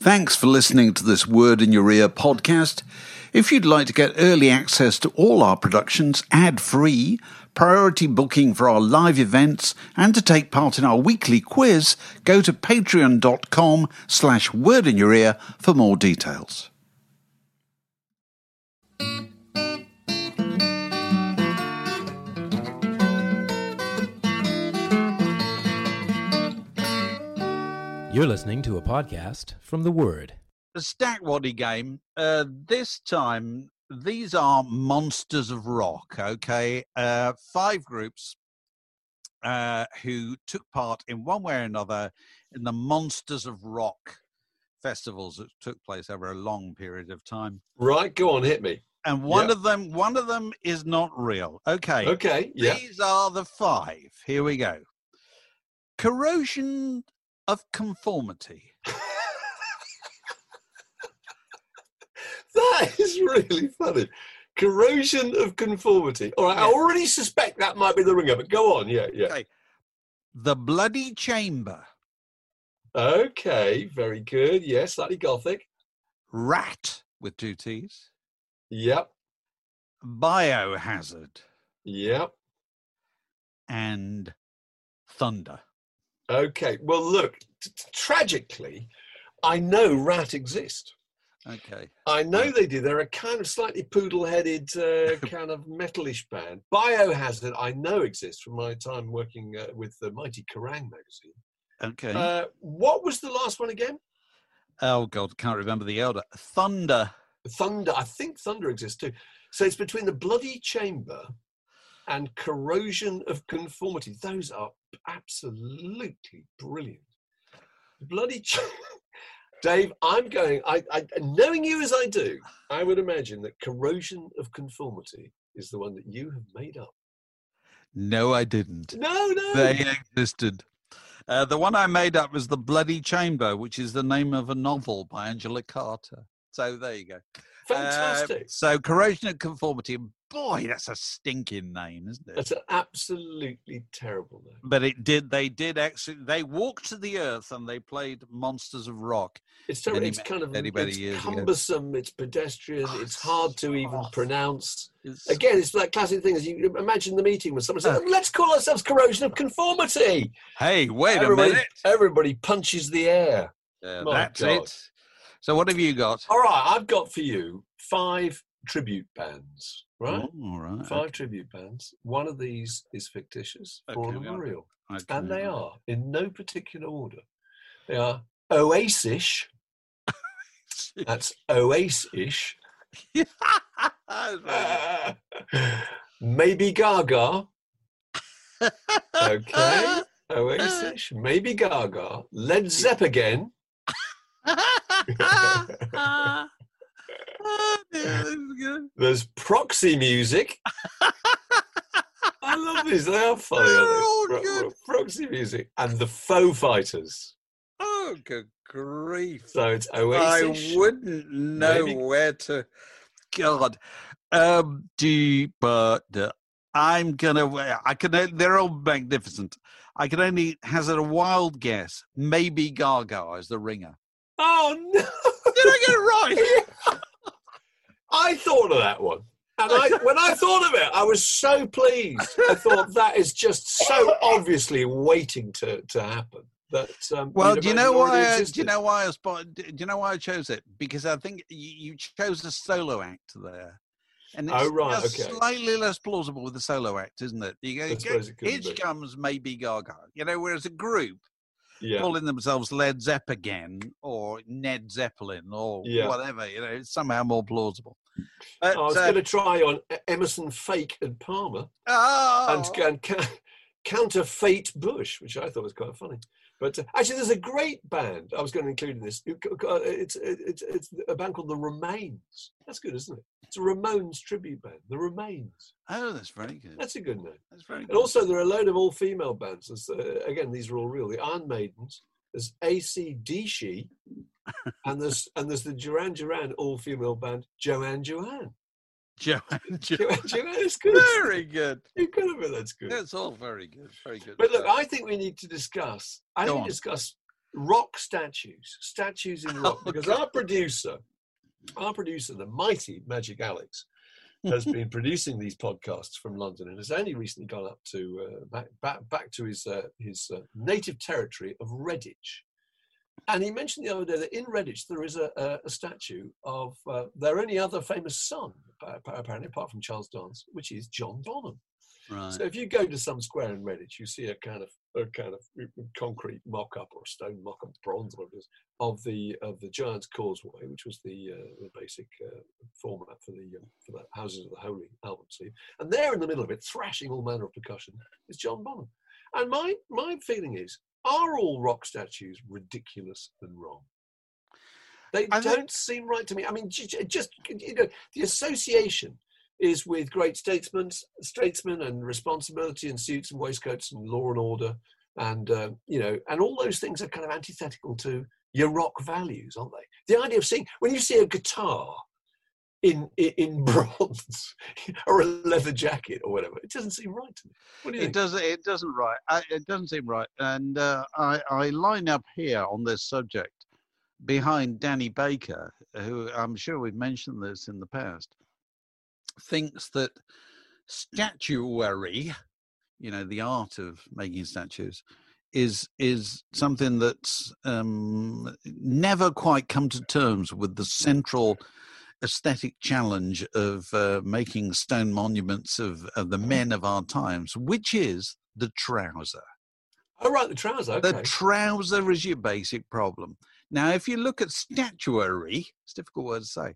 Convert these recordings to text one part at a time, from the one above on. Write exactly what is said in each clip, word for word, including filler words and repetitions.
Thanks for listening to this Word in Your Ear podcast. If you'd like to get early access to all our productions ad-free, priority booking for our live events, and to take part in our weekly quiz, go to patreon.com slash word in your ear for more details. You're listening to a podcast from The Word. The Stack Waddy game, uh, this time, these are Monsters of Rock, okay? Uh, five groups uh, who took part in one way or another in the Monsters of Rock festivals that took place over a long period of time. Right, go on, hit me. And one Yep. of them, one of them is not real. Okay. Okay, yeah. These are the five. Here we go. Corrosion of Conformity. That is really funny. Corrosion of Conformity. All right, Yeah. I already suspect that might be the ringer, but go on, yeah, yeah. Okay. The Bloody Chamber. Okay, very good. Yes, slightly gothic. Rat with two T's. Yep, Biohazard. yep. And Thunder. Okay, well, look, t- t- tragically, I know Rat exist. Okay. I know Yeah. they do. They're a kind of slightly poodle-headed, uh, kind of metalish band. Biohazard, I know exists from my time working uh, with the Mighty Kerrang magazine. Okay. Uh, what was the last one again? oh, God, can't remember the elder. Thunder. Thunder. I think Thunder exists too. So it's between the Bloody Chamber and Corrosion of Conformity. Those are absolutely brilliant. Bloody Ch- Dave, I'm going, I, I, knowing you as I do, I would imagine that Corrosion of Conformity is the one that you have made up. No, I didn't. No, no. They existed. Uh, the one I made up was The Bloody Chamber, which is the name of a novel by Angela Carter. So there you go. Fantastic. Uh, so Corrosion of Conformity. Boy, that's a stinking name, isn't it? That's an absolutely terrible name. But it did. They did actually. They walked to the earth and they played Monsters of Rock. It's terrible. Many, It's kind of many, many it's years ago. cumbersome. It's pedestrian. Oh, it's hard to even oh, pronounce. It's, Again, it's that classic thing. As you imagine the meeting when someone says, Uh. "Oh, "Let's call ourselves Corrosion of Conformity." hey, wait everybody, a minute. Everybody punches the air. Uh, My that's God. it. So what have you got? All right, I've got for you five tribute bands. Right, Oh, all right. five okay. tribute bands. One of these is fictitious. Four Okay, of them are okay. real, Okay. and they are in no particular order. They are Oasis. That's Oasis. That's very Maybe Gaga. Okay. Oasis. Maybe Gaga. Led Zeppelin. good. Oh, dear, this is good. There's Proxy Music. I love these. They are funny, They're aren't all they? Pro- good. pro- Proxy Music. And the Faux Fighters. Oh, good grief. So it's Oasis. I wouldn't know Maybe- where to. God. Um, deep, but uh, I'm gonna. I can. They're all magnificent. I can only hazard a wild guess. Maybe Gaga is the ringer. Oh, no. Did I get it right? I thought of that one. And I, when I thought of it, I was so pleased. I thought that is just so obviously waiting to, to happen. That um, Well, you'd do you know imagine already why? I, do you existed. know why I spot, Do you know why I chose it? Because I think you, you chose a solo act there, and it's Oh, right, just okay. slightly less plausible with the solo act, isn't it? You go, I go suppose it could Hitch be. comes maybe Gaga, you know, whereas a group Yeah. calling themselves Led Zeppelin or Ned Zeppelin or Yeah. whatever, you know, it's somehow more plausible. But, I was uh, going to try on Emerson, Fake, and Palmer, oh, and, and ca- counter Fate Bush, which I thought was quite funny. But uh, actually, there's a great band I was going to include in this. It's it's it's a band called The Remains. That's good, isn't it? It's a Ramones tribute band. The Remains. oh, that's very good. That's a good name. That's very good. And also, there are a load of all-female bands. There's, uh, again, these are all real. The Iron Maidens. There's A C D C, and there's and there's the Duran Duran all-female band Joanne Joanne. Joanne, Joanne Joanne is good. very good. You could have been. That's good. That's all very good. Very good. But look, stuff. I think we need to discuss. I Go think on. we discuss rock statues, statues in rock, Oh, because God. our producer, our producer, the mighty Magic Alex, has been producing these podcasts from London and has only recently gone up to uh, back, back back to his uh, his uh, native territory of Redditch. And he mentioned the other day that in Redditch there is a, a, a statue of uh, their only other famous son, apparently, apart from Charles Dance, which is John Bonham. Right. So if you go to some square in Redditch, you see a kind of a kind of concrete mock-up or a stone mock-up, bronze, whatever it is, of the of the Giant's Causeway, which was the uh, the basic uh, format for the uh, for the Houses of the Holy album sleeve. And there in the middle of it, thrashing all manner of percussion, is John Bonham. And my my feeling is, are all rock statues ridiculous and wrong? They I don't think- seem right to me. I mean, j- just you know, the association is with great statesmen, statesmen and responsibility and suits and waistcoats and law and order, and uh, you know, and all those things are kind of antithetical to your rock values, aren't they? The idea of seeing, when you see a guitar in in, in bronze or a leather jacket or whatever, it doesn't seem right to me. What do you It think? doesn't. It doesn't right. I, it doesn't seem right. And uh, I, I line up here on this subject behind Danny Baker, who I'm sure we've mentioned this in the past, thinks that statuary, you know, the art of making statues, is is something that's um, never quite come to terms with the central aesthetic challenge of uh, making stone monuments of, of the men of our times, which is the trouser. Oh, right, the trouser. Okay. The trouser is your basic problem. Now, if you look at statuary, it's a difficult word to say.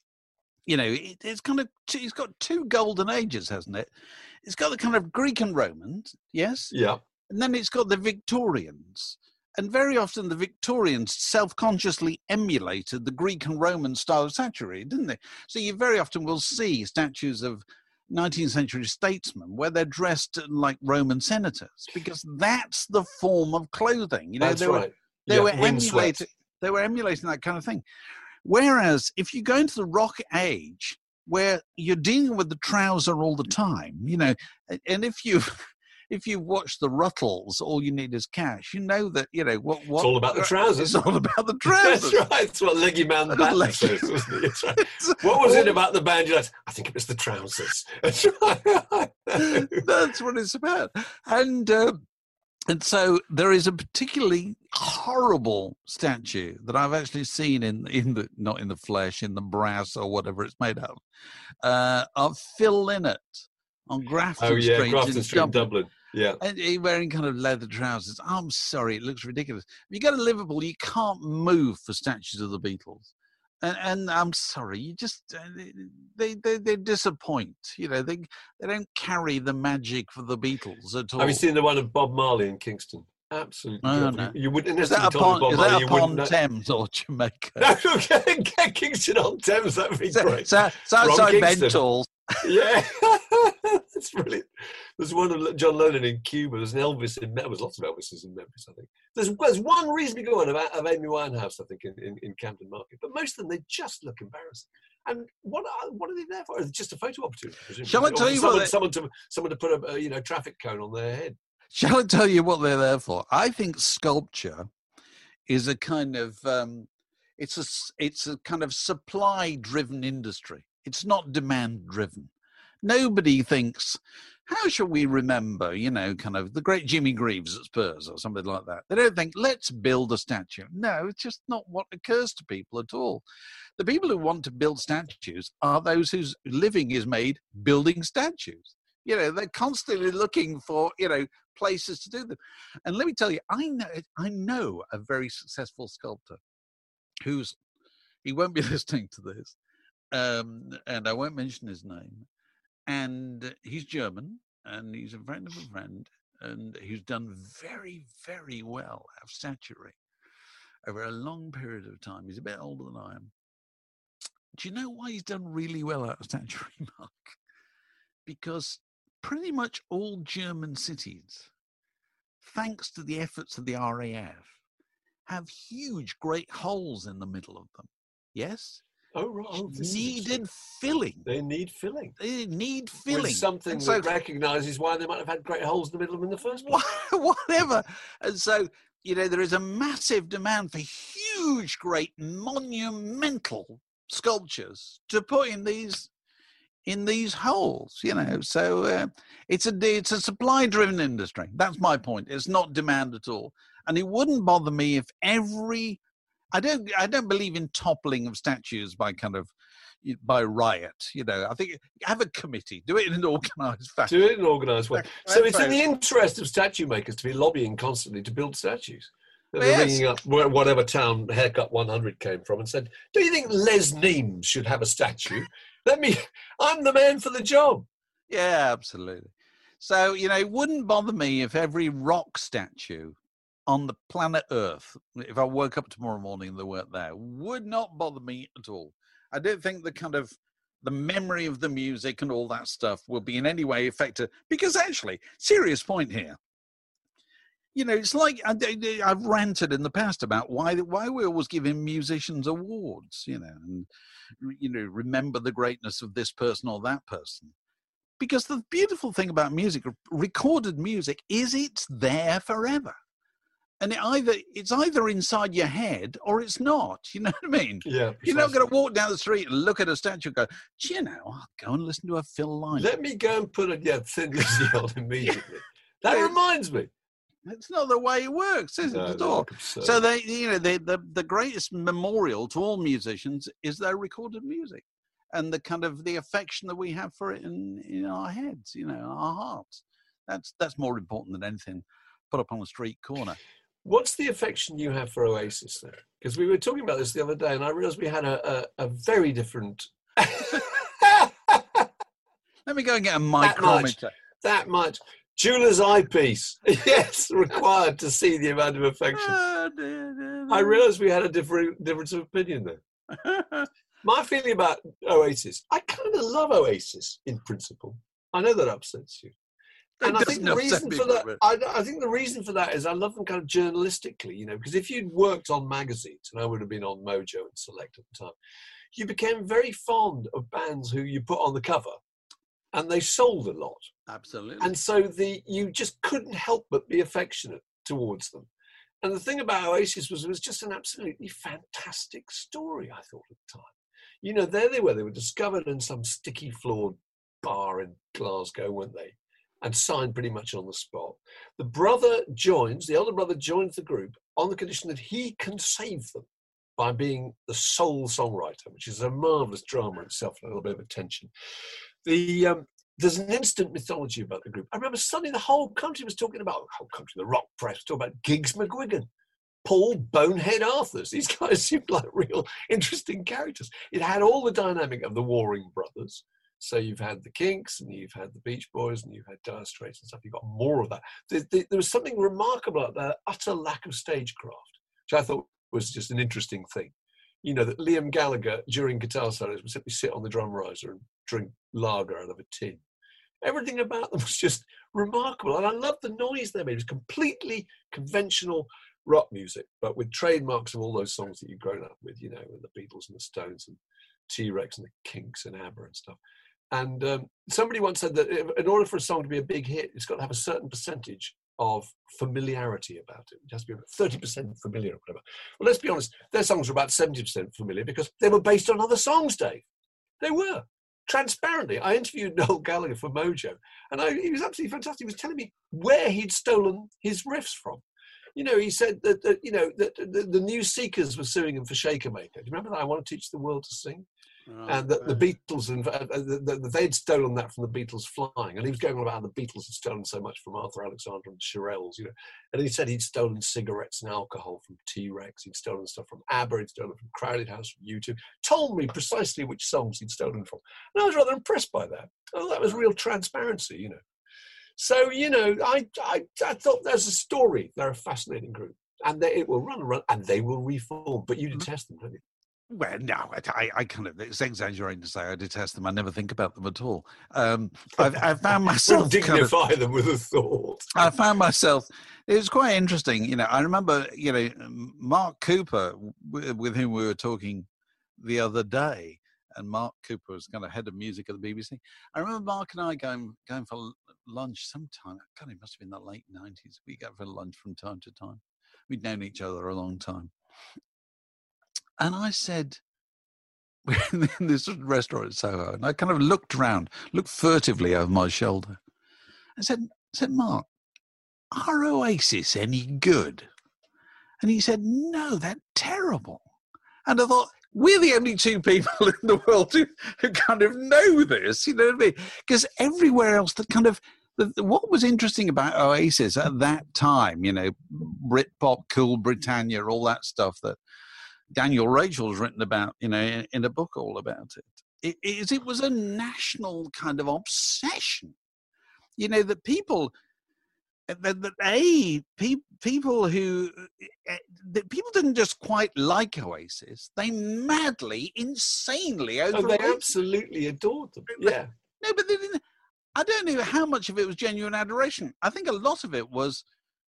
You know, it, it's kind of, it's got two golden ages, hasn't it? It's got the kind of Greek and Romans, yes? Yeah. And then it's got the Victorians. And very often the Victorians self-consciously emulated the Greek and Roman style of statuary, didn't they? So you very often will see statues of nineteenth century statesmen where they're dressed like Roman senators, because that's the form of clothing. You know, That's they right. were they Yeah, were windswept. emulating they were emulating that kind of thing. Whereas if you go into the rock age, where you're dealing with the trouser all the time, you know, and if you if you watch the Ruttles, All You Need Is Cash, you know that, you know, what what It's all about the trousers. It's all about the trousers. That's right. That's what Leggy Man Batten Leggy says, wasn't it? That's right. What was it about the band? You're like, I think it was the trousers. That's right. That's what it's about. And uh, and so there is a particularly horrible statue that I've actually seen in in the not in the flesh, in the brass or whatever it's made of, uh, of Phil Lynott on Grafton Oh yeah, Street Grafton in Street in Dublin. Dublin. Yeah. And he wearing kind of leather trousers. I'm sorry, it looks ridiculous. If you go to Liverpool, you can't move for statues of the Beatles. And, and I'm sorry, you just uh, they, they they disappoint. You know, they they don't carry the magic for the Beatles at all. Have you seen the one of Bob Marley in Kingston? Absolutely. Oh, dreadful. no. You, you wouldn't Is unless that you told me upon, Bob is Marley. that You upon wouldn't know. Thames or Jamaica? No, okay, Kingston on Thames. That'd be So, great. so, so outside Kingston. Bentall. Yeah, that's brilliant. There's one of John Lennon in Cuba. There's an Elvis in. There was lots of Elvises in Memphis, I think. There's, there's one reasonably good one of, of Amy Winehouse, I think, in, in, in Camden Market. But most of them, they just look embarrassing. And what are what are they there for? It's just a photo opportunity. presumably. Shall I Or tell you someone, what they- someone to someone to put a, a you know traffic cone on their head? Shall I tell you what they're there for? I think sculpture is a kind of um, it's a s- it's a kind of supply-driven industry. It's not demand-driven. Nobody thinks, how shall we remember, you know, kind of the great Jimmy Greaves at Spurs or something like that. They don't think, let's build a statue. No, it's just not what occurs to people at all. The people who want to build statues are those whose living is made building statues. You know, they're constantly looking for, you know, places to do them. And let me tell you, I know, I know a very successful sculptor who's, he won't be listening to this, um, and I won't mention his name. And he's German, and he's a friend of a friend, and he's done very, very well out of statuary over a long period of time. He's a bit older than I am. Do you know why he's done really well out of statuary, Mark? Because pretty much all German cities, thanks to the efforts of the R A F, have huge, great holes in the middle of them. Yes? Oh, right. Oh, this is Needed interesting. filling. They need filling. They need filling. With something And that so- recognises why they might have had great holes in the middle of them in the first place. whatever. And so you know, there is a massive demand for huge, great, monumental sculptures to put in these in these holes, you know. So uh, it's a it's a supply-driven industry. That's my point. It's not demand at all, and it wouldn't bother me if every. I don't I don't believe in toppling of statues by kind of by riot. You know, I think have a committee, do it in an organised fashion. Do it in an organised way. So it's in the interest of statue makers to be lobbying constantly to build statues. They're Yes. ringing up whatever town Haircut one hundred came from and said, "Do you think Les Neames should have a statue? Let me. I'm the man for the job." Yeah, absolutely. So, you know, it wouldn't bother me if every rock statue on the planet Earth, if I woke up tomorrow morning and they weren't there, would not bother me at all. I don't think the kind of the memory of the music and all that stuff will be in any way affected. Because actually, serious point here. You know, it's like I, I've ranted in the past about why why we're always giving musicians awards, you know, and, you know, remember the greatness of this person or that person. Because the beautiful thing about music, recorded music, is it's there forever. And it either it's either inside your head or it's not. You know what I mean? Yeah. You're not going to walk down the street and look at a statue and go, do you know, I'll go and listen to a Phil Lynott. Let me go and put a yeah, Thin Lizzy on immediately. That Yeah. reminds me. It's not the way it works, is it? No, at no, all? absurd. So they, you know, they, the the greatest memorial to all musicians is their recorded music, and the kind of the affection that we have for it in in our heads, you know, our hearts. That's that's more important than anything put up on a street corner. What's the affection you have for Oasis, though? Because we were talking about this the other day, and I realised we had a, a, a very different. Let me go and get a That much. micrometer. That much. Jeweller's eyepiece. Yes, required to see the amount of affection. Ah, dear, dear, I dear. realised we had a different difference of opinion there. My feeling about Oasis, I kind of love Oasis in principle. I know that upsets you. It And I think doesn't the upset reason me, for that, but- I, I think the reason for that is I love them kind of journalistically, you know, because if you'd worked on magazines, and I would have been on Mojo and Select at the time, you became very fond of bands who you put on the cover, and they sold a lot. Absolutely. And so the you just couldn't help but be affectionate towards them. And the thing about Oasis was it was just an absolutely fantastic story, I thought, at the time. You know, there they were. They were discovered in some sticky floored bar in Glasgow, weren't they? And signed pretty much on the spot. The brother joins, the elder brother joins the group on the condition that he can save them by being the sole songwriter, which is a marvellous drama itself, and a little bit of a tension. The um, There's an instant mythology about the group. I remember suddenly the whole country was talking about, the whole country, the rock press was talking about Giggs McGuigan, Paul Bonehead Arthurs. These guys seemed like real interesting characters. It had all the dynamic of the Warring Brothers. So you've had the Kinks, and you've had the Beach Boys, and you've had Dire Straits and stuff. You've got more of that. There, there, there was something remarkable about their utter lack of stagecraft, which I thought was just an interesting thing. You know, that Liam Gallagher, during guitar solos, would simply sit on the drum riser and drink lager out of a tin. Everything about them was just remarkable. And I loved the noise they made. It was completely conventional rock music, but with trademarks of all those songs that you've grown up with, you know, and the Beatles and the Stones and T-Rex and the Kinks and ABBA and stuff. And um, somebody once said that in order for a song to be a big hit, it's got to have a certain percentage of familiarity about it. It has to be about thirty percent familiar or whatever. Well, let's be honest, their songs were about seventy percent familiar because they were based on other songs, Dave. They were. Transparently, I interviewed Noel Gallagher for Mojo, and I, he was absolutely fantastic. He was telling me where he'd stolen his riffs from. You know, he said that, that you know, that the, the New Seekers were suing him for Shaker Maker. Do you remember that? I Want to Teach the World to Sing? Oh, And that the Beatles, and uh, the, the, they'd stolen that from the Beatles flying. And he was going on about how the Beatles had stolen so much from Arthur Alexander and Shirelles, you know. And he said he'd stolen cigarettes and alcohol from T-Rex. He'd stolen stuff from ABBA. He'd stolen from Crowded House, from U two. Told me precisely which songs he'd stolen from. And I was rather impressed by that. Oh, that was real transparency, you know. So, you know, I, I, I thought there's a story. They're a fascinating group. And they, it will run and run, and they will reform. But you detest them, don't you? Well, no, I, I kind of, it's exaggerating to say I detest them. I never think about them at all. Um, I've, I've found We'll myself kind of, dignify them with a thought. I found myself, it was quite interesting. You know, I remember, you know, Mark Cooper, with, with whom we were talking the other day, and Mark Cooper was kind of head of music at the B B C. I remember Mark and I going going for lunch sometime. God, it must have been the late nineties. We go for lunch from time to time. We'd known each other a long time. And I said, we're in this restaurant in Soho, and I kind of looked around, looked furtively over my shoulder. I said, I said, Mark, are Oasis any good? And he said, no, they're terrible. And I thought, we're the only two people in the world who, who kind of know this, you know what I mean? Because everywhere else, that kind of, the, what was interesting about Oasis at that time, you know, Britpop, Cool Britannia, all that stuff that Daniel Rachel's written about, you know, in, in a book all about it, it, is it was a national kind of obsession, you know, that people... That, that a pe- people who uh, that people didn't just quite like Oasis; they madly, insanely over. Oh, they absolutely adored them. Yeah. No, but they didn't. I don't know how much of it was genuine adoration. I think a lot of it was.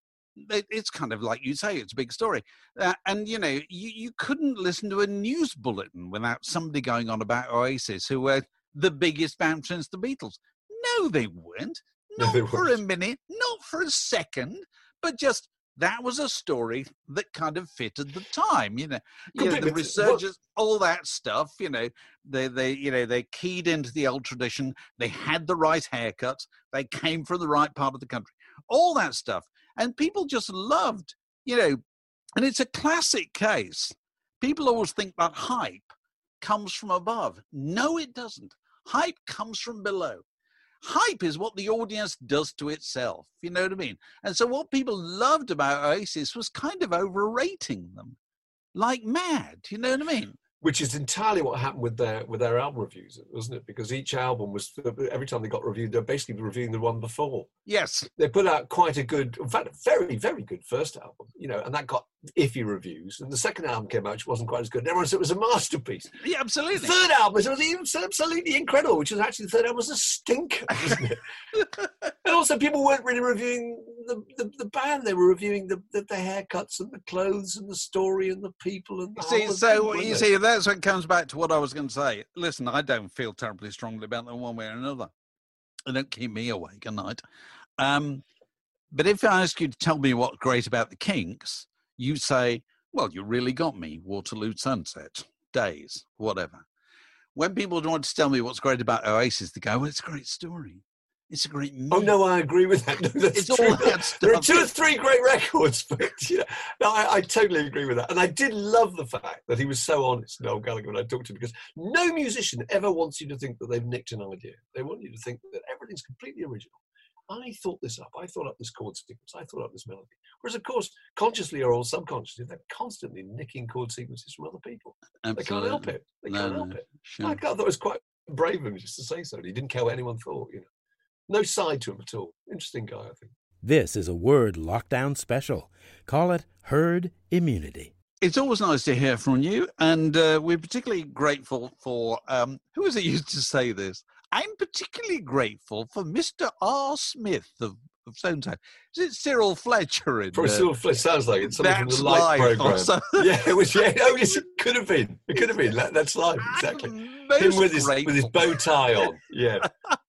It, it's kind of like you say; it's a big story, uh, and you know, you, you couldn't listen to a news bulletin without somebody going on about Oasis, who were the biggest band since the Beatles. No, they weren't. Not No, for a minute, not for a second, but just that was a story that kind of fitted the time, you know. You know, the researchers, all that stuff, you know, they, they, you know, they keyed into the old tradition. They had the right haircuts. They came from the right part of the country. All that stuff, and people just loved, you know. And it's a classic case. People always think that hype comes from above. No, it doesn't. Hype comes from below. Hype is what the audience does to itself, you know what I mean? And so what people loved about Oasis was kind of overrating them, like mad, you know what I mean? Which is entirely what happened with their with their album reviews, wasn't it? Because each album was, every time they got reviewed, they're basically reviewing the one before. Yes. They put out quite a good, in fact, a very, very good first album, you know, and that got iffy reviews. And the second album came out, which wasn't quite as good. And everyone said it was a masterpiece. Yeah, absolutely. The third album, it was even absolutely incredible, which was actually, the third album was a stinker, wasn't it? And also people weren't really reviewing the, the, the band. They were reviewing the, the, the haircuts and the clothes and the story and the people. And the see, whole so thing, you see, that's what comes back to what I was going to say. Listen, I don't feel terribly strongly about them one way or another. They don't keep me awake at night. Um, but if I ask you to tell me what's great about the Kinks, you say, well, you really got me. Waterloo Sunset, Days, whatever. When people want to tell me what's great about Oasis, they go, well, it's a great story. It's a great music. Oh, no, I agree with that. No, that's it's true. all that stuff. There are two or three great records, but you know, no, I, I totally agree with that. And I did love the fact that he was so honest, Noel Gallagher, when I talked to him, because no musician ever wants you to think that they've nicked an idea. They want you to think that everything's completely original. I thought this up. I thought up this chord sequence. I thought up this melody. Whereas, of course, consciously or subconsciously, they're constantly nicking chord sequences from other people. Absolutely. They can't help it. They no, can't no, help it. sure. I thought it was quite brave of him just to say so. He didn't care what anyone thought, you know. No side to him at all. Interesting guy, I think. This is a Word Lockdown special. Call it Herd Immunity. It's always nice to hear from you, and uh, we're particularly grateful for, um, who was it used to say this? I'm particularly grateful for Mister R. Smith of, of so-and-so. Is it Cyril Fletcher? In, Probably uh, Cyril Fletcher, sounds like it's something from That's the Light Life or programme. something. Yeah, it was, yeah. Oh, yes, it could have been. It could have been. That, that's live, exactly. Most Him with his, with his grateful. bow tie on. Yeah.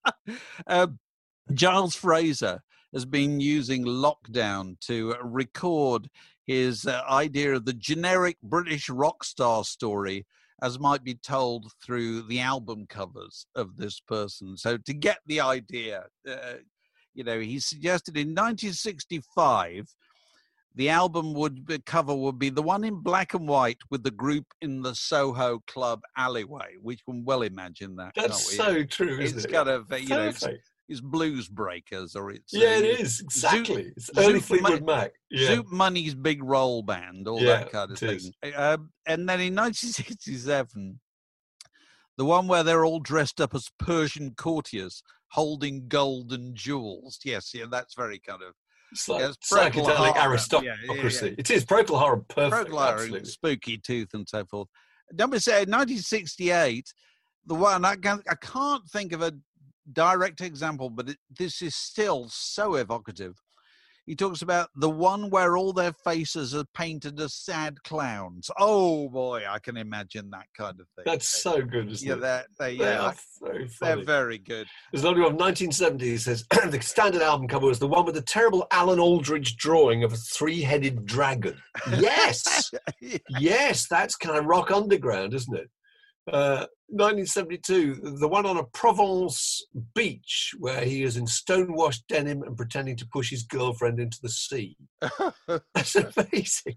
um, Giles Fraser has been using lockdown to record his uh, idea of the generic British rock star story as might be told through the album covers of this person. So to get the idea, uh, you know, he suggested in nineteen sixty-five, the album would be, cover would be the one in black and white with the group in the Soho Club alleyway. We can well imagine that. That's can't we? so true, isn't it's it? It's kind of, uh, you know, it's, Perfect. it's Blues Breakers, or it's... Yeah, uh, it is, exactly. Zoot, it's early Zoot Fleetwood Ma- Mac. Yeah. Zoot Money's Big Roll Band, all Yeah, that kind of it thing. is. Um, and then in nineteen sixty-seven, the one where they're all dressed up as Persian courtiers holding gold and jewels. Yes, yeah, that's very kind of... It's like yeah, it's Procol psychedelic Harum. aristocracy. Yeah, yeah, yeah. It is Procol Harum, perfect. Procol Harum, Absolutely. Spooky Tooth and so forth. Number seven, nineteen sixty-eight, the one, I can't, I can't think of a direct example, but it, this is still so evocative, He talks about the one where all their faces are painted as sad clowns. Oh boy, I can imagine that kind of thing. That's so good, isn't yeah, it? They're, they, They yeah, are very funny. they're very good. There's another one, nineteen seventy, it says, the standard album cover was the one with the terrible Alan Aldridge drawing of a three-headed dragon. Yes! Yes, that's kind of rock underground, isn't it? Uh, nineteen seventy-two, the one on a Provence beach where he is in stonewashed denim and pretending to push his girlfriend into the sea. That's amazing.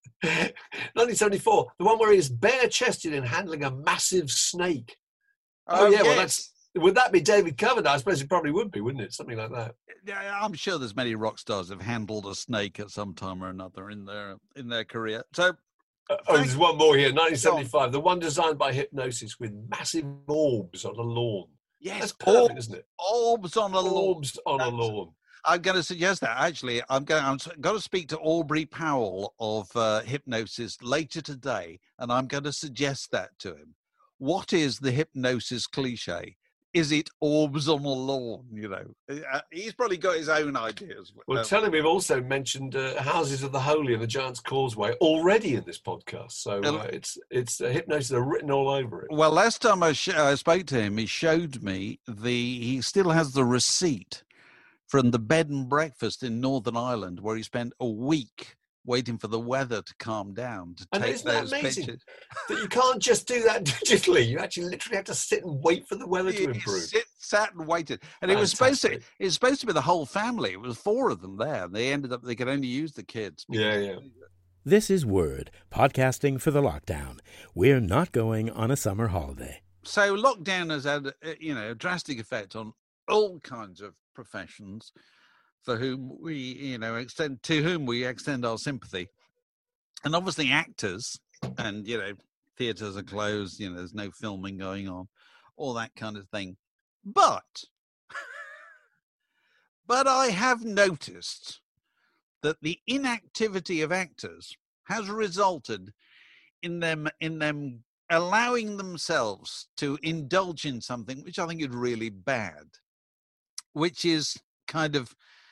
nineteen seventy-four, the one where he is bare-chested and handling a massive snake. Oh, Oh, yeah, yes. well, that's would that be David Coverdale? I suppose it probably would be, wouldn't it? Something like that. Yeah, I'm sure there's many rock stars have handled a snake at some time or another in their in their career. So, Uh, oh, there's one more here, nineteen seventy-five, the one designed by Hypnosis with massive orbs on a lawn. yes, That's perfect, orbs, isn't it? orbs on a lawn. Orbs on a That's- lawn. I'm going to suggest that. Actually, I'm going. I'm going to speak to Aubrey Powell of uh, Hypnosis later today, and I'm going to suggest that to him. What is the hypnosis cliche? Is it orbs on a lawn? You know, uh, he's probably got his own ideas. Well, Um, tell him we've also mentioned uh, Houses of the Holy and the Giant's Causeway already in this podcast. So uh, it's it's uh, Hypnosis are written all over it. Well, last time I, sh- I spoke to him, he showed me the. He still has the receipt from the bed and breakfast in Northern Ireland, where he spent a week waiting for the weather to calm down to And take isn't that those amazing? pictures. That you can't just do that digitally. You actually literally have to sit and wait for the weather to He improve. sit, sat and waited, and it was supposed to. Fantastic. It was supposed to be the whole family. It was four of them there. They ended up. They could only use the kids. Yeah, yeah. This is Word, podcasting for the lockdown. We're not going on a summer holiday. So lockdown has had, uh, you know, a drastic effect on all kinds of professions, for whom we, you know, extend to whom we extend our sympathy, and obviously actors, and you know, theatres are closed. You know, there's no filming going on, all that kind of thing. But, but I have noticed that the inactivity of actors has resulted in them in them allowing themselves to indulge in something which I think is really bad, which is kind of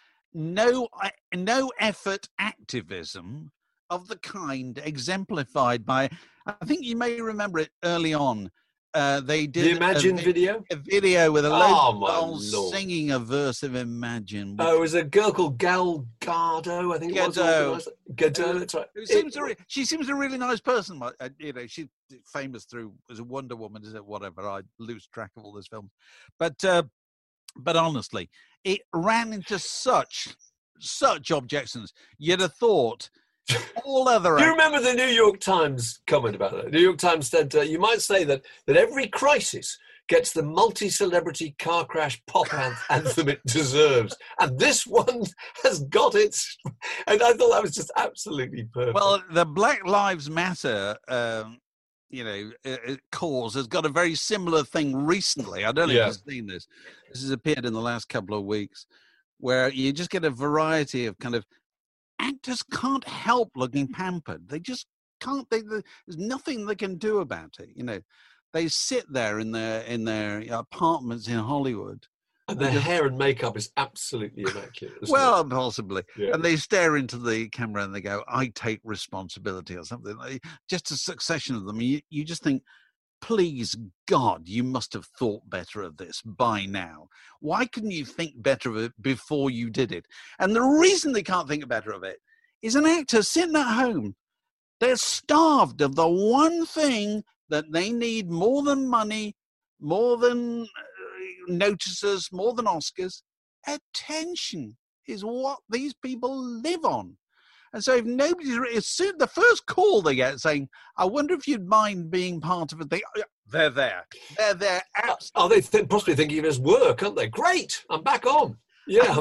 no no effort activism of the kind exemplified by, I think you may remember it early on. Uh, they did The Imagine a, vi- video? a video with a Oh, load of my dolls Lord. singing a verse of Imagine. Oh, it was a girl called Gal Gadot, I think it was. Gadot. organised- Gadot, that's right. Who seems It- a re- she seems a really nice person. like, uh, You know, she's famous through as a Wonder Woman, is it? Whatever. I lose track of all those films, but uh, but honestly, it ran into such such objections. You'd have thought all other. Do you act- remember the New York Times comment about that? The New York Times said, uh, you might say that, that every crisis gets the multi-celebrity car crash pop an- anthem it deserves. And this one has got it. And I thought that was just absolutely perfect. Well, the Black Lives Matter, um, you know, uh, uh, cause has got a very similar thing recently. I don't know Yeah. if you've seen this. This has appeared in the last couple of weeks, where you just get a variety of kind of actors can't help looking pampered. They just can't. They, they, there's nothing they can do about it. You know, they sit there in their in their apartments in Hollywood. and their hair and makeup is absolutely immaculate. isn't Well, it? possibly. Yeah. And they stare into the camera and they go, I take responsibility or something. Like, just a succession of them. You, you just think, please, God, you must have thought better of this by now. Why couldn't you think better of it before you did it? And the reason they can't think better of it is an actor sitting at home. They're starved of the one thing that they need more than money, more than uh, notices, more than Oscars. Attention is what these people live on. And so if nobody's, as soon the first call they get saying, I wonder if you'd mind being part of a thing, they're there. They're there. Absolutely. Oh, they th- possibly thinking of it as work, aren't they? Great, I'm back on. Yeah.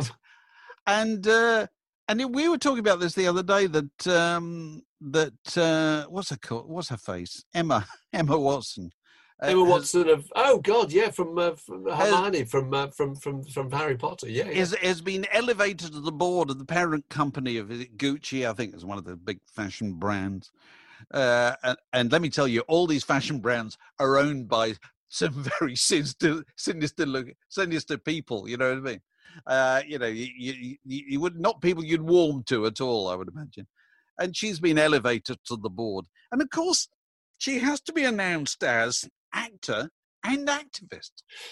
And uh, and it- we were talking about this the other day that um, that uh, what's her called? What's her face? Emma Emma Watson. Uh, Emma has- Watson of oh god, yeah, from, uh, from Has- Hermione from uh, from from from Harry Potter, yeah, yeah. Has, has been elevated to the board of the parent company of is it Gucci, I think it's one of the big fashion brands. Uh, and, and let me tell you, all these fashion brands are owned by some very sinister, sinister, look, sinister people. You know what I mean? Uh, you know, you, you, you would not people you'd warm to at all, I would imagine. And she's been elevated to the board. And of course, she has to be announced as actor and activist.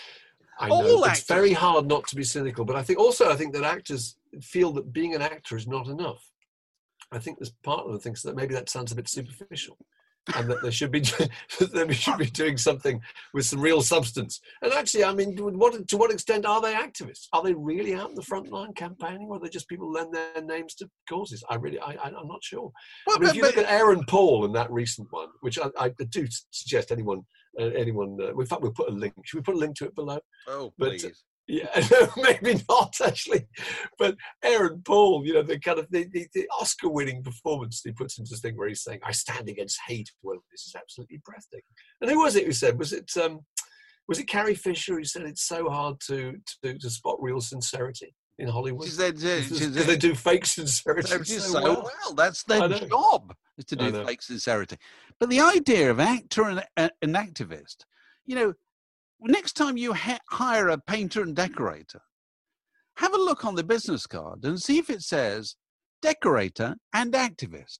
I know all it's actors. very hard not to be cynical, but I think also I think that actors feel that being an actor is not enough. I think there's part of them thinks that maybe that sounds a bit superficial, and that they should be that we should be doing something with some real substance. And actually, I mean, to what to what extent are they activists? Are they really out in the front line campaigning, or are they just people lend their names to causes? I really, I, I'm not sure. Well, I mean, but, if you but, look at Aaron Paul in that recent one, which I, I do suggest anyone, uh, anyone. Uh, in fact, we'll put a link. Should we put a link to it below? oh, But, please. Yeah, no, maybe not actually. But Aaron Paul, you know, the kind of the, the, the Oscar-winning performance he puts into this thing where he's saying, "I stand against hate." Well, this is absolutely breathtaking. And who was it who said? Was it um, was it Carrie Fisher who said it's so hard to to, to spot real sincerity in Hollywood? She said, uh, she Because said they do fake sincerity so, so, so well. well. That's their I know. job, is to I do know. fake sincerity. But the idea of actor and uh, an activist, you know, next time you ha- hire a painter and decorator, have a look on the business card and see if it says decorator and activist.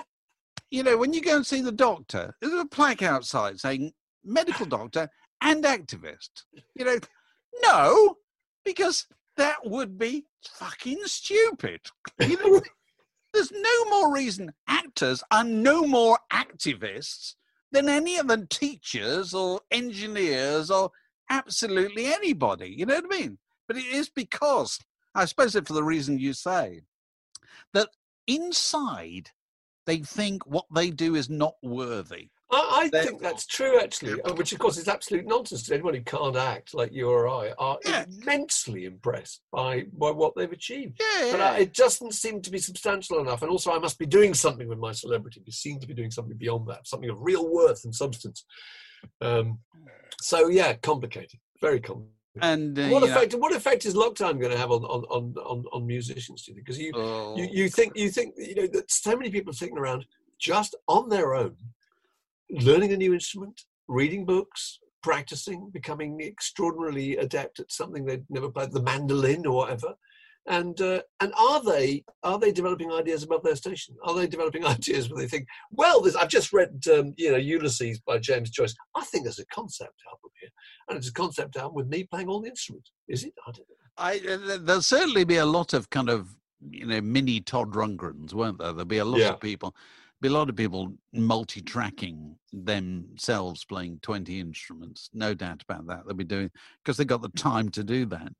You know, when you go and see the doctor, there's a plaque outside saying medical doctor and activist. You know, no, because that would be fucking stupid. You know, there's no more reason actors are no more activists than any of the teachers or engineers or absolutely anybody. You know what I mean? But it is because, I suppose it for the reason you say, that inside they think what they do is not worthy. I, I They're- think that's true, actually, uh, which of course is absolute nonsense to anyone who can't act like you or I are Yeah. immensely impressed by, by what they've achieved. Yeah, But yeah. I, it doesn't seem to be substantial enough. And also I must be doing something with my celebrity. We seem to be doing something beyond that, something of real worth and substance. Um, so, yeah, complicated, very complicated. and uh, What you know, effect? What effect is lockdown going to have on on, on, on, on musicians? Do you think? Because you, oh, you you think you think you know that so many people are sitting around just on their own, learning a new instrument, reading books, practicing, becoming extraordinarily adept at something they'd never played, the mandolin or whatever. And uh, and are they are they developing ideas above their station? Are they developing ideas where they think, well, there's, I've just read um, you know Ulysses by James Joyce. I think there's a concept album here, and it's a concept album with me playing all the instruments. Is it? I don't know. I, uh, there'll certainly be a lot of kind of, you know, mini Todd Rundgrens, won't there? There'll be a lot Yeah. of people, be a lot of people multi-tracking themselves playing twenty instruments. No doubt about that. They'll be doing, because they've got the time to do that.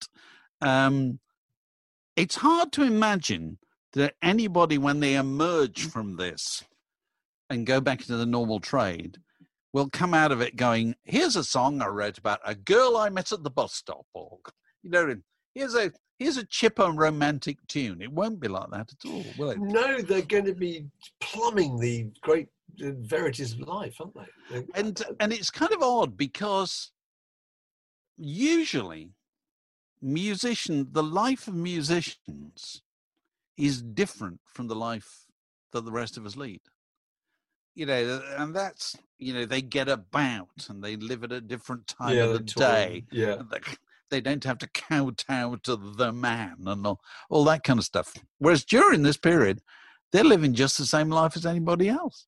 Um, it's hard to imagine that anybody, when they emerge from this and go back into the normal trade, will come out of it going, here's a song I wrote about a girl I met at the bus stop, or, you know, here's a here's a chipper romantic tune. It won't be like that at all, will it? No, they're going to be plumbing the great uh, verities of life, aren't they? They- And and it's kind of odd because usually musician, the life of musicians is different from the life that the rest of us lead. You know, and that's, you know, they get about and they live at a different time yeah, of the they're touring. day. Yeah. And they, they don't have to kowtow to the man and all, all that kind of stuff. Whereas during this period, they're living just the same life as anybody else.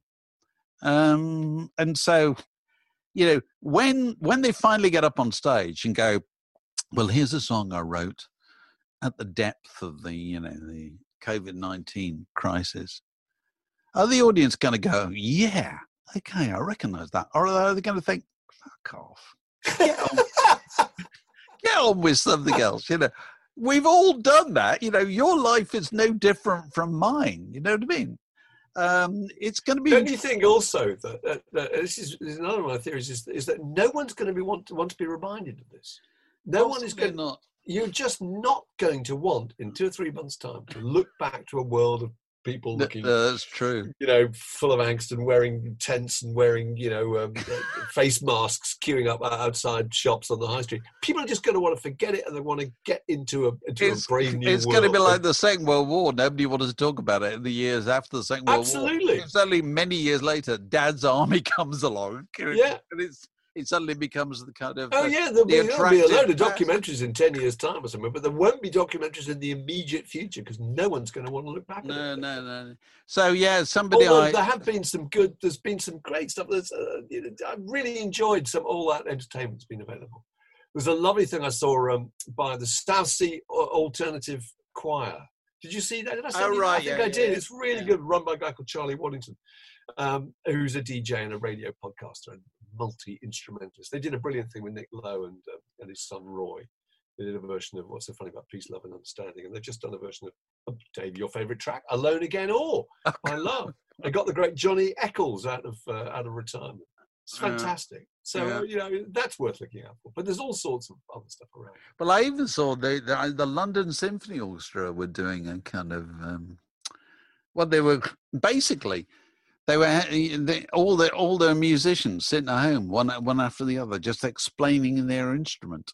Um, and so, you know, when when they finally get up on stage and go, well, here's a song I wrote at the depth of the, you know, the COVID nineteen crisis. Are the audience going to go, yeah, okay, I recognize that? Or are they going to think, fuck off, get on, get on with something else? You know, we've all done that. You know, your life is no different from mine. You know what I mean? Um, it's going to be. Don't you think also that, that, that this is, this is another one of my theories is, is that no one's going to be want to want to be reminded of this. No one is Possibly going. not. You're just not going to want in two or three months' time to look back to a world of people Th- looking, That's true. you know, full of angst and wearing tents and wearing, you know, um, uh, face masks, queuing up outside shops on the high street. People are just going to want to forget it and they want to get into a into It's, a brave new it's world. going to be like the Second World War. Nobody wanted to talk about it in the years after the Second World War. Absolutely. It's only many years later, Dad's army comes along. Yeah. And it's it suddenly becomes the kind of Oh uh, yeah, there'll the be, there'll be a load of attractive documentaries in ten years' time or something, but there won't be documentaries in the immediate future because no one's going to want to look back No, at it. no, no. So yeah, somebody Although I there have been some good, there's been some great stuff. There's, uh, you know, I really enjoyed some all that entertainment that's been available. There's a lovely thing I saw um, by the South Sea Alternative Choir. Did you see that? Did I send Oh, you that? right, I think yeah, I did. yeah, It's really yeah. good, run by a guy called Charlie Waddington, um, who's a D J and a radio podcaster and multi-instrumentalist. They did a brilliant thing with Nick Lowe and, uh, and his son Roy. They did a version of What's So Funny About Peace, Love and Understanding, and they've just done a version of, of Dave, your favourite track, Alone Again Or, Oh, I love. They got the great Johnny Eccles out of uh, out of retirement. It's Yeah. fantastic. So, Yeah. uh, you know, that's worth looking out for. But there's all sorts of other stuff around. Well, I even saw the the, the London Symphony Orchestra were doing a kind of um, well, they were basically they were they, all the all their musicians sitting at home one one after the other, just explaining their instrument.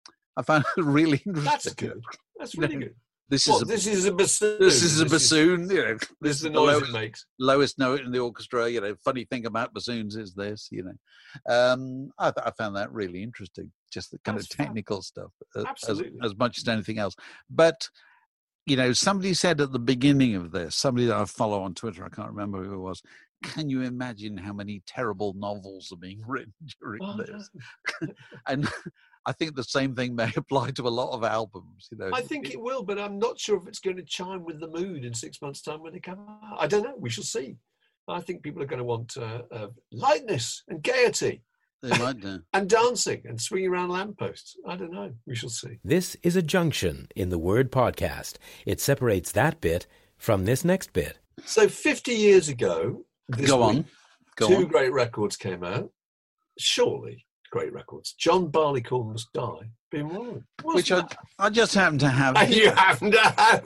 I found it really interesting. That's good. That's really good. This What, is a, this is a bassoon. this is a bassoon. You know, This, this is the is noise lowest, it makes. lowest note in the orchestra. You know, funny thing about bassoons is this. You know, um, I, I found that really interesting. Just the kind That's of fab. technical stuff, uh, as, Absolutely. as much as anything else. But you know, somebody said at the beginning of this, somebody that I follow on Twitter, I can't remember who it was. Can you imagine how many terrible novels are being written during Oh, this? no. And I think the same thing may apply to a lot of albums. You know, I think it will, but I'm not sure if it's going to chime with the mood in six months' time when they come out. I don't know. We shall see. I think people are going to want uh, uh, lightness and gaiety they might do. and dancing and swinging around lampposts. I don't know. We shall see. This is a junction in the word podcast. It separates that bit from this next bit. So fifty years ago, this Go week, on. Go two on. great records came out. Surely great records. John Barleycorn Must Die, being one of them. Wasn't Which I, that- I just happen to have. And you happen to have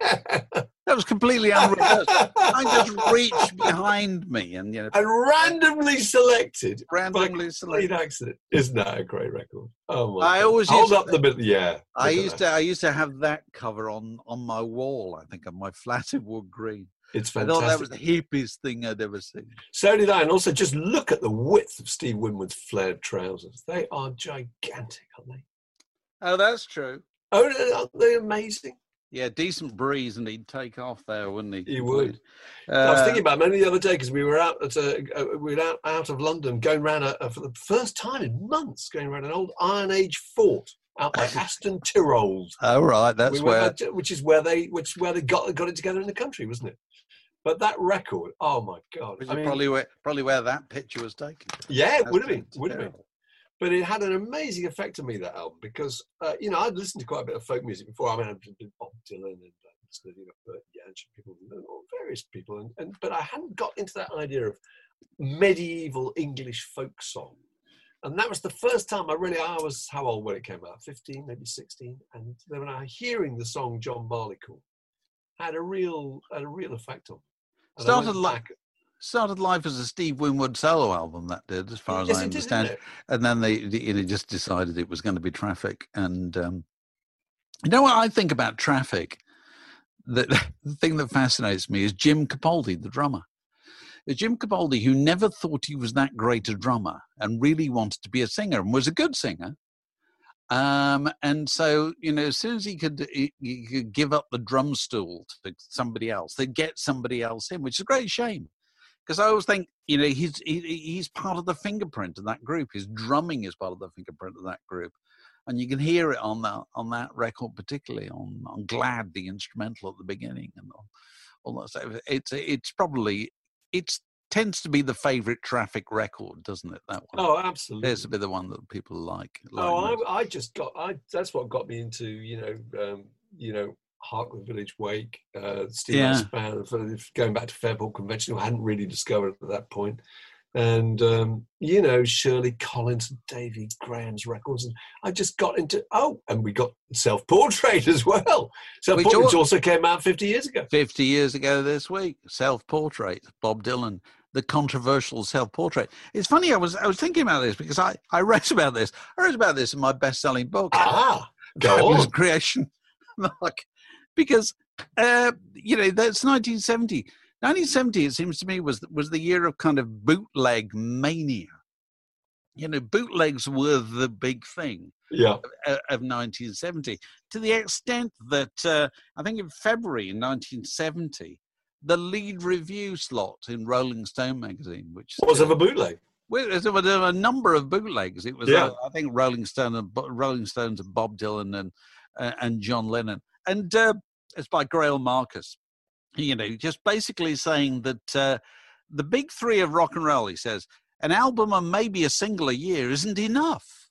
that. That was completely unrehearsed. I just reached behind me and, you know, And randomly selected randomly complete selected. accident. Isn't that a great record? Oh my I God. always Hold used up to- the bit. Yeah. I look at used that. to I used to have that cover on on my wall, I think, on my flat in Wood Green. It's I fantastic. thought that was the hippiest thing I'd ever seen. So did I. And also just look at the width of Steve Winwood's flared trousers. They are gigantic, aren't they? Oh, that's true. Oh, aren't they amazing? Yeah, decent breeze, and he'd take off there, wouldn't he? He would. Uh, I was thinking about him only the other day because we were out at a, uh, we were out, out of London going around a, a, for the first time in months, going around an old Iron Age fort out by Aston Tyrol. oh, right, that's We went where. out to- which is where they which is where they got got it together in the country, wasn't it? But that record, oh my God! Which I is mean, probably where probably where that picture was taken. yeah, it That's would have been, been would have been. terrible. But it had an amazing effect on me, that album, because uh, you know I'd listened to quite a bit of folk music before. I mean, I'd been Bob Dylan and uh, listened to, you know, Bert Jansch and people, and all various people, and, and but I hadn't got into that idea of medieval English folk song. And that was the first time I really, I was, how old when it came out? fifteen, maybe sixteen. And then when I hearing the song John Barleycorn had a real, had a real effect on me. And I Started went like back- started life as a Steve Winwood solo album. That did, as far as Yes, I it did, understand. didn't it? And then they, you know, just decided it was going to be Traffic. And um, you know what I think about Traffic? The, the thing that fascinates me is Jim Capaldi, the drummer. It's Jim Capaldi, who never thought he was that great a drummer and really wanted to be a singer and was a good singer. Um, and so, you know, as soon as he could, he, he could give up the drum stool to somebody else, they'd get somebody else in, which is a great shame. Because I always think, you know, he's he, he's part of the fingerprint of that group. His drumming is part of the fingerprint of that group, and you can hear it on that on that record, particularly on on Glad, the instrumental at the beginning, and all, all that stuff. It's it's probably it's tends to be the favorite Traffic record, doesn't it? That one. Oh, absolutely. Tends to be the one that people like. like Oh, most. I, I just got, I that's what got me into, you know, um, you know, Hark the Village Wake, uh, Steve Yeah. Span, going back to Fairport Convention, who I hadn't really discovered at that point. And, um, you know, Shirley Collins and Davy Graham's records. And I just got into, oh, and we got Self-Portrait as well. Self-Portrait, al- which also came out fifty years ago. fifty years ago this week, Self-Portrait, Bob Dylan, the controversial Self-Portrait. It's funny, I was I was thinking about this because I, I read about this. I read about this in my best-selling book. Ah, go Fabulous on. Creation. Like, because, uh, you know, that's nineteen seventy. nineteen seventy, it seems to me, was was the year of kind of bootleg mania. you know, bootlegs were the big thing Yeah. of, of nineteen seventy, to the extent that uh, I think in February in nineteen seventy, the lead review slot in Rolling Stone magazine, which Was of a bootleg. well, there were a number of bootlegs. It was, Yeah. uh, I think, Rolling Stone and Rolling Stones and Bob Dylan and uh, and John Lennon, and uh, it's by Grail Marcus. You know, just basically saying that uh, the big three of rock and roll. He says an album and maybe a single a year isn't enough.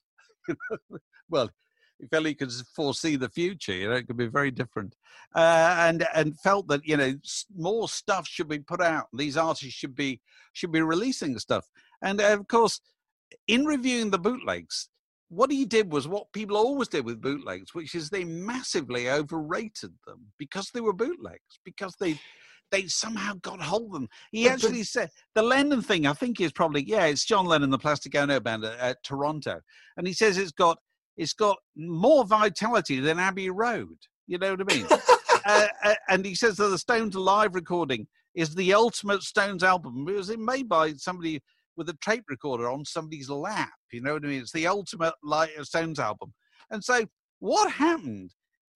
Well, if only could foresee the future, you know, it could be very different. Uh, and and felt that, you know, more stuff should be put out. These artists should be should be releasing stuff. And uh, of course, in reviewing the bootlegs, what he did was what people always did with bootlegs, which is they massively overrated them because they were bootlegs, because they they somehow got hold of them. He But- actually said the Lennon thing, I think, is probably, yeah, it's John Lennon, the Plastic Ono Band at, at Toronto. And he says it's got it's got more vitality than Abbey Road. You know what I mean? uh, uh, and he says that the Stones live recording is the ultimate Stones album. It was made by somebody with a tape recorder on somebody's lap. You know what I mean? It's the ultimate live Stones album. And so what happened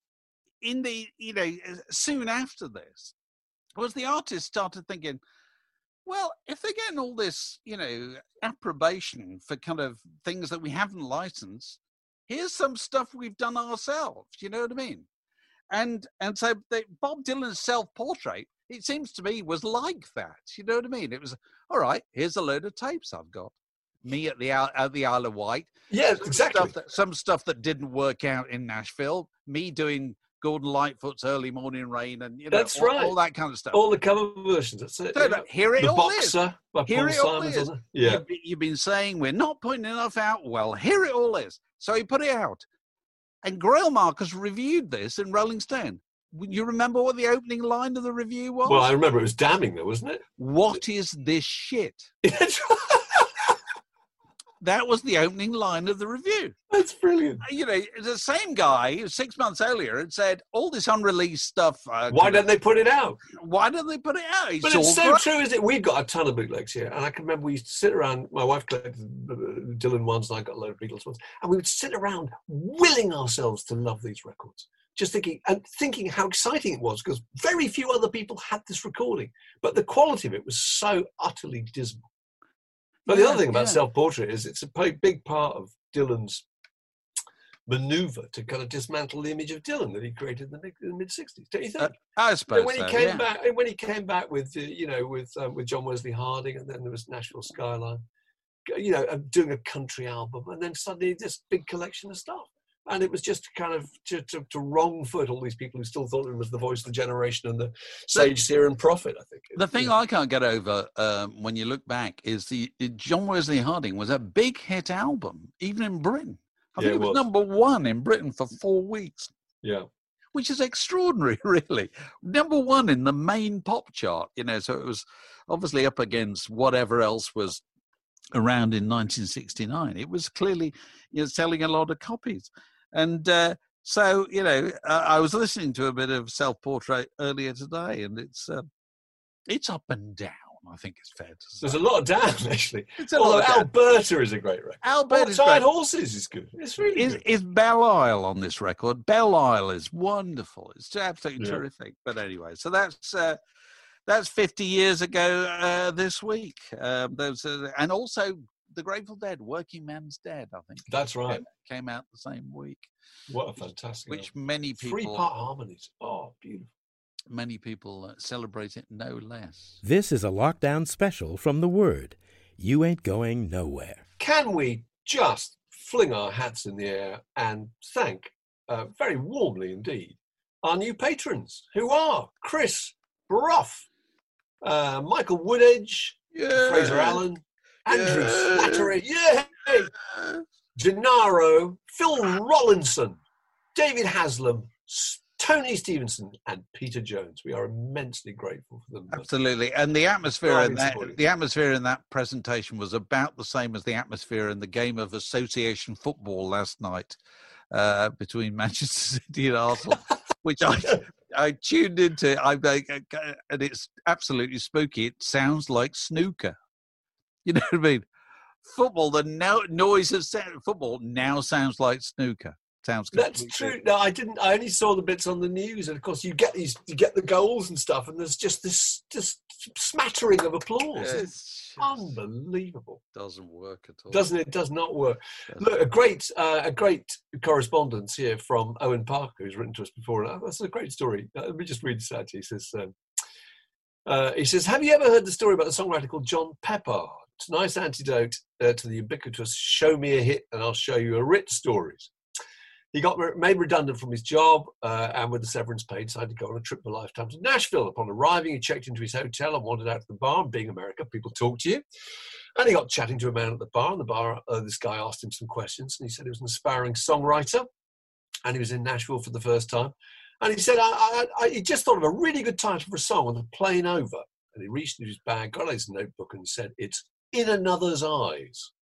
in the, you know, soon after this was the artists started thinking, well, if they're getting all this, you know, approbation for kind of things that we haven't licensed, here's some stuff we've done ourselves. You know what I mean? And and so they, Bob Dylan's self-portrait, it seems to me, was like that. You know what I mean? It was, all right, here's a load of tapes I've got. Me at the at the Isle of Wight. Yeah, Some exactly. Stuff that, some stuff that didn't work out in Nashville. Me doing Gordon Lightfoot's Early Morning Rain, and you know, That's all, right. all that kind of stuff. All the cover versions. That's it. So, yeah. look, here it The all is. Boxer by Here Paul it all Simons. is. wasn't it? Yeah. You've, be- you've been saying we're not putting enough out. Well, here it all is. So he put it out. And Grail Marcus reviewed this in Rolling Stone. You remember what the opening line of the review was? Well, I remember it was damning, though, wasn't it? What is this shit? That's right. That was the opening line of the review. That's brilliant. You know, the same guy six months earlier had said all this unreleased stuff. Uh, Why don't they put it out? Why don't they put it out? But all it's so great. true, isn't it? We've got a ton of bootlegs here, and I can remember we used to sit around. My wife collected uh, Dylan ones, and I got a load of Beatles ones, and we would sit around willing ourselves to love these records, just thinking and thinking how exciting it was, because very few other people had this recording, but the quality of it was so utterly dismal. But the Yeah, other thing about yeah. self-portrait is it's a p- big part of Dylan's maneuver to kind of dismantle the image of Dylan that he created in the mid- in the mid sixties. Don't you think? Uh, I So suppose when he so, came yeah. back, when he came back with uh, you know with um, with John Wesley Harding, and then there was Nashville Skyline, you know, and doing a country album, and then suddenly this big collection of stuff, and it was just kind of to, to, to wrong foot all these people who still thought it was the voice of the generation and the sage, seer, and prophet. I think The thing Yeah. I can't get over um, when you look back is the John Wesley Harding was a big hit album, even in Britain. I Yeah, think it it was, was. number one in Britain for four weeks, yeah, which is extraordinary, really. Number one in the main pop chart, you know, so it was obviously up against whatever else was around in nineteen sixty-nine. It was clearly, you know, selling a lot of copies. And uh, so, you know, uh, I was listening to a bit of Self-Portrait earlier today, and it's uh, it's up and down, I think it's fair to say. there's a lot of down actually. It's a Although lot of down. Alberta is a great record. Albert is Tired great. Horses is good. It's really Is, good. is Belle Isle on this record? Belle Isle is wonderful. It's absolutely Yeah. terrific. But anyway, so that's uh, that's fifty years ago uh, this week. Um, those uh, and also the Grateful Dead, Working Man's Dead, I think. That's right. Came, came out the same week, What a fantastic. which many Three people part harmonies. Oh, beautiful. many people uh, celebrate it no less. This is a lockdown special from The Word. You ain't going nowhere. Can we just fling our hats in the air and thank uh, very warmly indeed our new patrons, who are Chris Brough, uh, Michael Woodedge, Yeah. Fraser Allen, Andrew Yeah. Slattery, yeah, Gennaro, Phil Rollinson, David Haslam, S- Tony Stevenson, and Peter Jones. We are immensely grateful for them. Absolutely, and the atmosphere Well, in that supportive. the atmosphere in that presentation was about the same as the atmosphere in the game of association football last night uh, between Manchester City and Arsenal, which I I tuned into. I, I and it's absolutely spooky. It sounds like snooker. You know what I mean? football, the no- noise of football now sounds like snooker. Sounds That's true. No, I didn't. I only saw the bits on the news, and of course, you get these, you get the goals and stuff, and there's just this, just smattering of applause. It's unbelievable. Doesn't work at all. Doesn't it? Does not work. Doesn't Look, a great, uh, a great correspondence here from Owen Parker, who's written to us before. And that's a great story. Uh, let me just read this out to you. He says, um, uh, he says, "Have you ever heard the story about the songwriter called John Peppard? It's a nice antidote uh, to the ubiquitous 'show me a hit and I'll show you a writ' stories." He got made redundant from his job uh, and with the severance paid, decided to go on a trip of a lifetime to Nashville. Upon arriving, he checked into his hotel and wandered out to the bar. And being America, people talk to you. And he got chatting to a man at the bar. And the bar, uh, this guy asked him some questions. And he said he was an aspiring songwriter. And he was in Nashville for the first time. And he said, I, I, I, he just thought of a really good title for a song on the plane over. And he reached into his bag, got out his notebook and said, "It's In Another's Eyes."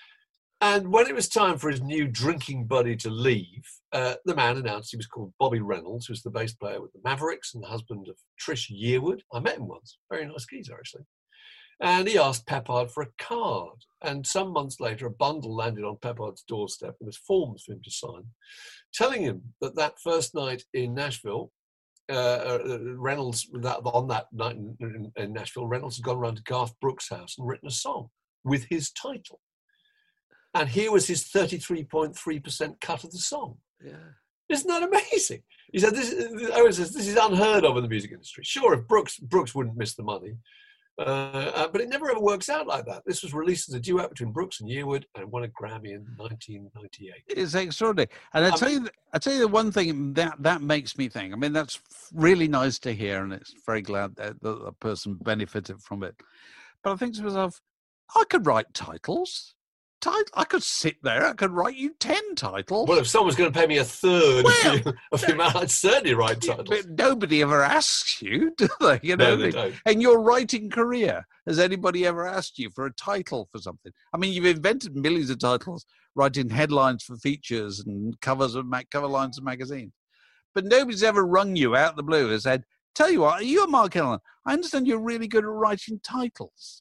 And when it was time for his new drinking buddy to leave, uh, the man announced he was called Bobby Reynolds, who was the bass player with the Mavericks and the husband of Trish Yearwood. I met him once. Very nice geezer, actually. And he asked Peppard for a card. And some months later, a bundle landed on Peppard's doorstep and was forms for him to sign, telling him that that first night in Nashville, uh, Reynolds, that, on that night in, in, in Nashville, Reynolds had gone around to Garth Brooks' house and written a song with his title. And here was his thirty-three point three percent cut of the song. Yeah. Isn't that amazing? He said, this, Owen says, this is unheard of in the music industry. Sure, if Brooks Brooks wouldn't miss the money, uh, uh, but it never ever works out like that. This was released as a duet between Brooks and Yearwood and won a Grammy in nineteen ninety-eight. It's extraordinary. And I tell you, I tell you the one thing that that makes me think. I mean, that's really nice to hear, and it's very glad that the person benefited from it. But I think to myself, I could write titles. I could sit there. I could write you ten titles. Well, if someone's going to pay me a third well, of, the, of the amount, I'd certainly write titles. But nobody ever asks you, do they? You know, no, they don't. And your writing career, has anybody ever asked you for a title for something? I mean, you've invented millions of titles, writing headlines for features and covers of cover lines of magazines, but nobody's ever rung you out of the blue and said, "Tell you what, are you a Mark Ellen? I understand you're really good at writing titles.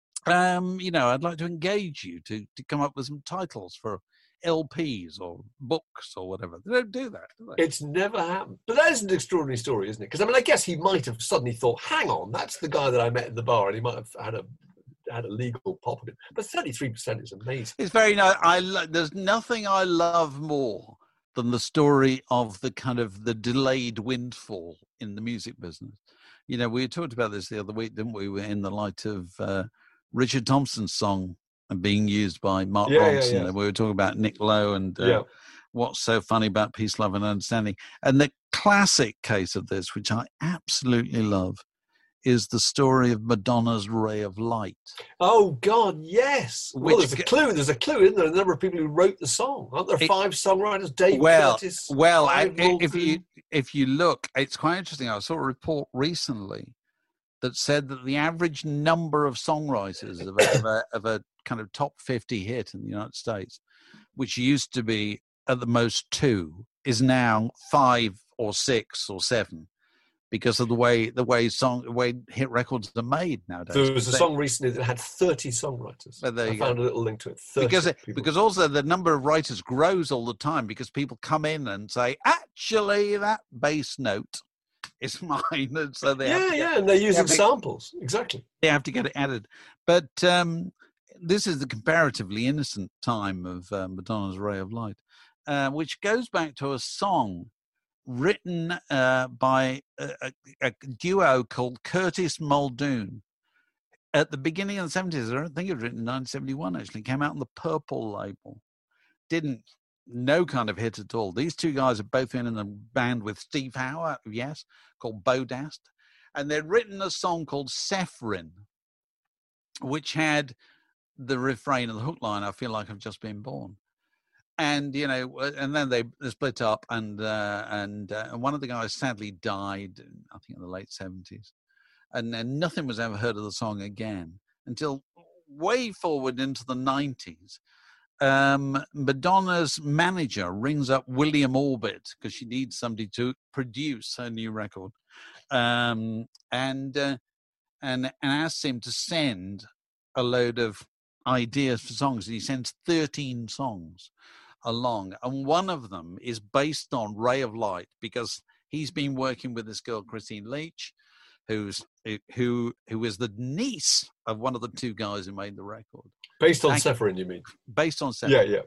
Um, you know, I'd like to engage you to, to come up with some titles for L Ps or books or whatever." They don't do that, do they? It's never happened. But that is an extraordinary story, isn't it? Because, I mean, I guess he might have suddenly thought, hang on, that's the guy that I met in the bar, and he might have had a had a legal pop at him. But thirty-three percent is amazing. It's very nice. I lo- there's nothing I love more than the story of the kind of the delayed windfall in the music business. You know, we talked about this the other week, didn't we? We were in the light of uh, Richard Thompson's song being used by Mark yeah, Ronson. Yeah, yeah. We were talking about Nick Lowe and uh, yeah. what's so funny about peace, love and understanding. And the classic case of this, which I absolutely love, is the story of Madonna's Ray of Light. Oh, God, yes. Which, well, there's a clue. There's a clue, isn't there? The number of people who wrote the song. Aren't there it, five songwriters? Dave well, Curtis. Well, I, if you if you look, it's quite interesting. I saw a report recently that said that the average number of songwriters of a, of a, of a kind of top fifty hit in the United States, which used to be at the most two, is now five or six or seven, because of the way the way song the way hit records are made nowadays. There was a song recently that had thirty songwriters. Well, there you I found go. a little link to it. Because it, people. because also the number of writers grows all the time, because people come in and say, actually, that bass note is mine, and so they yeah have to get, yeah, and they're using they samples exactly. They have to get it added, but um, this is the comparatively innocent time of uh, Madonna's Ray of Light, uh, which goes back to a song written uh, by a, a, a duo called Curtis Muldoon at the beginning of the seventies. I don't think it was written in nineteen seventy-one, actually. It came out on the Purple label. Didn't, no kind of hit at all. These two guys have both been in a band with Steve Howe, yes, called Bodast. And they'd written a song called Sephrin, which had the refrain and the hook line, "I feel like I've just been born." And, you know, and then they split up, and uh, and uh, one of the guys sadly died, I think in the late seventies. And then nothing was ever heard of the song again until way forward into the nineties. Um, Madonna's manager rings up William Orbit because she needs somebody to produce her new record, um, and uh, and and asks him to send a load of ideas for songs, and he sends thirteen songs along, and one of them is based on Ray of Light, because he's been working with this girl Christine Leach, who's who who is the niece of one of the two guys who made the record. Based on and, Severin, you mean? Based on Severin. Yeah, yeah.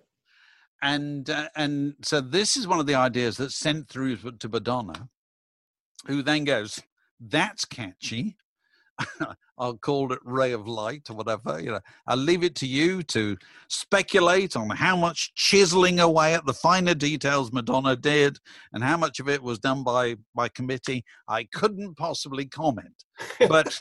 And uh, and so this is one of the ideas that's sent through to Madonna, who then goes, "That's catchy. I'll call it Ray of Light," or whatever. You know, I'll leave it to you to speculate on how much chiseling away at the finer details Madonna did, and how much of it was done by by committee. I couldn't possibly comment. But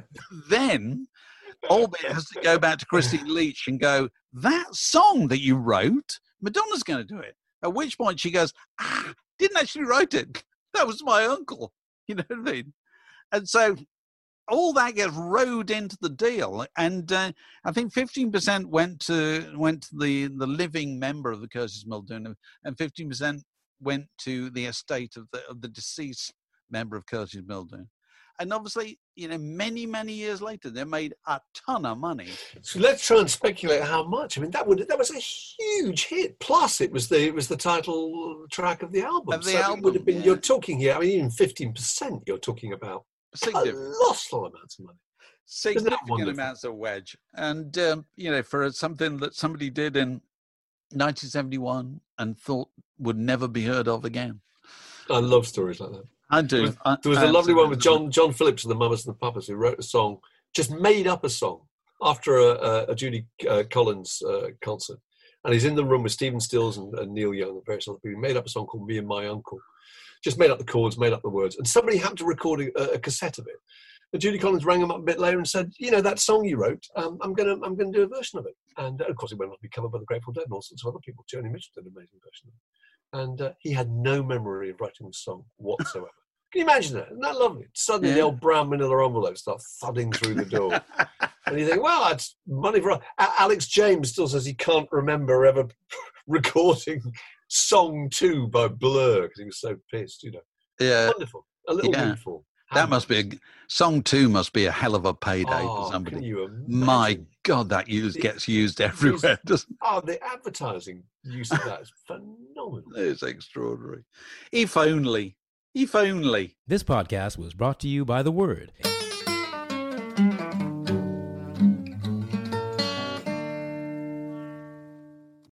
then Albert has to go back to Christine Leach and go, "That song that you wrote, Madonna's going to do it." At which point she goes, "Ah, didn't actually write it. That was my uncle." You know what I mean? And so all that gets rode into the deal, and uh, I think fifteen percent went to went to the, the living member of the Curtis Muldoon, and fifteen percent went to the estate of the of the deceased member of Curtis Muldoon. And obviously, you know, many many years later, they made a ton of money. So let's try and speculate how much. I mean, that would that was a huge hit. Plus, it was the it was the title track of the album. Of the so album, it would have been. yeah. You're talking here. I mean, even fifteen percent. You're talking about. Colossal amounts of money. Significant amounts of wedge. And, um, you know, for something that somebody did in nineteen seventy-one and thought would never be heard of again. I love stories like that. I do. There was, I, there was I a lovely one with absolutely. John John Phillips and the Mamas and the Papas, who wrote a song, just made up a song after a, a, a Judy uh, Collins uh, concert. And he's in the room with Stephen Stills and, and Neil Young and various other people. He made up a song called Me and My Uncle. Just made up the chords, made up the words. And somebody happened to record a, a cassette of it. And Judy Collins rang him up a bit later and said, "You know, that song you wrote, um, I'm going to I'm gonna do a version of it." And uh, of course, it went on to be covered by the Grateful Dead and all sorts of other people. Joni Mitchell did an amazing version of it. And uh, he had no memory of writing the song whatsoever. Can you imagine that? Isn't that lovely? Suddenly Yeah. the old brown manila envelopes start thudding through the door. And you think, well, that's money for... A- Alex James still says he can't remember ever recording Song two by Blur because he was so pissed, you know. Yeah, Wonderful. A little Yeah. windfall. that must be a song two. Must be a hell of a payday Oh, for somebody. can you imagine? My God, that use gets used everywhere. Doesn't Oh, the advertising use of that is phenomenal. it? It's extraordinary. If only. If only. This podcast was brought to you by The Word.